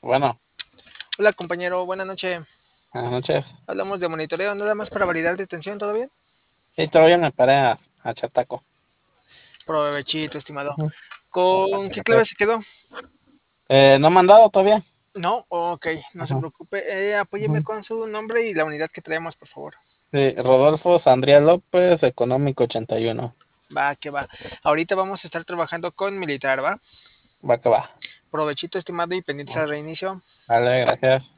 Bueno, Hola compañero, buenas noches. buenas noches. Hablamos de monitoreo, nada más para validar de tensión, ¿todo bien? Sí, todavía me paré a echar taco. Provechito, estimado. Ujú. ¿Con Gracias, qué clave gracias. se quedó? ¿No me han dado todavía? No, ok, no se Ujú, preocupe. Apóyeme ujú. con su nombre y la unidad que traemos, por favor. Sí, Rodolfo Sandría López, Económico 81. Va, que va. Ahorita vamos a estar trabajando con militar, ¿va? Va que va. Provechito, estimado, y pendientes Ujú. al reinicio. Vale, gracias.